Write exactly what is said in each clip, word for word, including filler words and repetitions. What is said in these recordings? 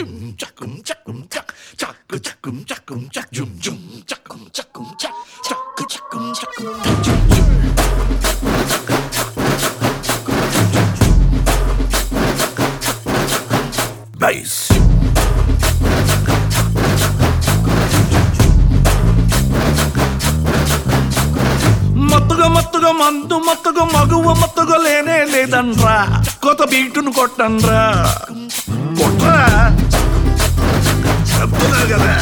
Bass. మత్తుగా మత్తుగా మందు మత్తుగా మగువ మత్తుగా లేనే లేదన్రా కొత్త బీటును కొట్టన్రా కొట్రా చెప్తున్నా కదా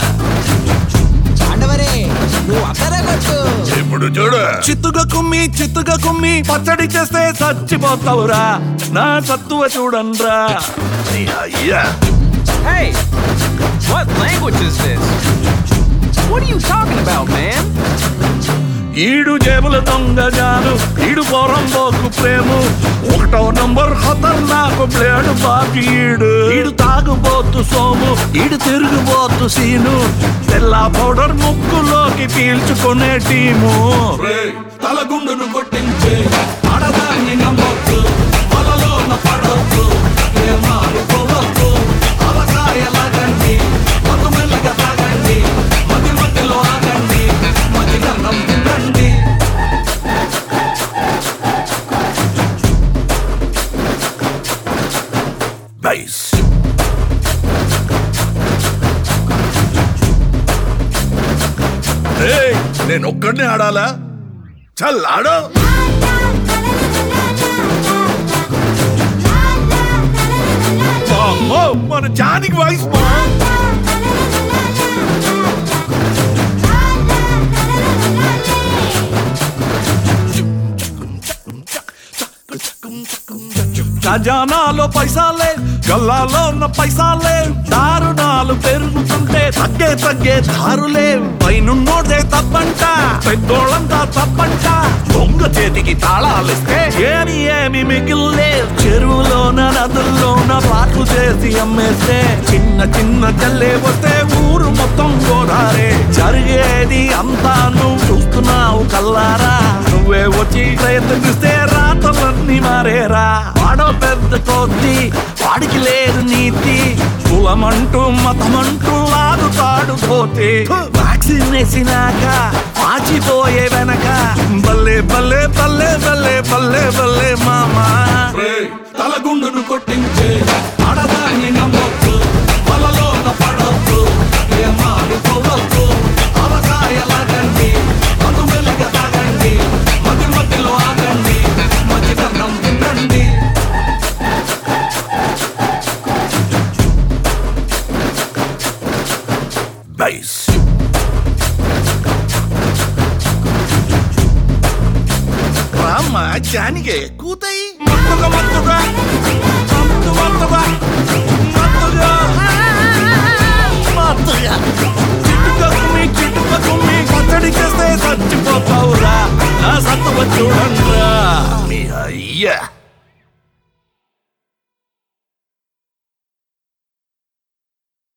ఇప్పుడు చూడు చిత్తుగా కుమ్మి చిత్తుగా కుమ్మి పచ్చడి చేస్తే చచ్చిపోతావురా నా సత్తువ చూడన్రా అయ్యా. Hey, what language is this? What are you talking about, man? ఈడు జేబుల దొంగ జాను ఈడు పోరంబోకు ప్రేము ఒకటో నంబర్ ఖతర్నాకు బ్లేడు బాకి ఈడు ఈడు తాగుబోతు సోము ఈడు తిరుగుబోతు సీను తెల్ల పౌడర్ ముక్కులోకి పీల్చుకునే టీము తలగుండును కొట్టించే ఆడదాన్ని నమ్మొద్దు వలలోన పడొద్దు ప్రేమాలు పోవద్దు అవకాయలాగండి మత్తు మెల్లగా తాగండి మధ్య మధ్యలో ఆగండి మధ్య గన్నం తినండి బైస్ నేను ఒక్కడినే ఆడాలా చల్ ఆడో మన జానికి వాయిస్ ఖజానాలో పైసాలే గల్లాలో ఉన్న పైసాలే దారుణాలు పెరుగుతుంటే తగ్గే తగ్గే దారులే పైనున్నోడే తప్పంట పెద్దోళ్ళంతా తప్పంట దొంగ చేతికి తాళాలిస్తే ఏమి ఏమి మిగిల్లే చెరువులోన నదుల్లోన పాటు చేసి అమ్మేస్తే చిన్న చిన్న జల్లే వస్తే ఊరు మొత్తం గోదారే జరిగేది అంతా నువ్వు చూస్తున్నావు కల్లారా నువ్వే వచ్చి ప్రయత్నిస్తే రాతలన్నీ మారేరా వాడో పెద్ద కొద్ది వాడికి లేదు నీతి కులమంటూ మతమంటూ ఆదుతాడు పోతే వ్యాక్సిన్ వేసినాక పాచిపోయే వెనక బల్లే బల్లే బల్లే బల్లే బల్లే బల్లే మామా తలగుండును కొట్టించే ఆడదాన్ని నమ్మొద్దు వలలోన పడొద్దు ప్రేమాలు పోవద్దు అవకాయలాగండి మధు మెల్లగా తాగండి మధ్య మధ్యలో ఆగండి మధ్య గన్నం తినండి బైస్ రామ్మ జానిగే కూతాయి మత్తుగా మత్తుగా మత్తు మత్తుగా మత్తుగా మత్తుగా చిట్టుక కుమ్మి చిట్టుక కుమ్మి పచ్చడి చేస్తే చచ్చిపోతావురా నా సత్తువ చూడండిరా మీ అయ్యా.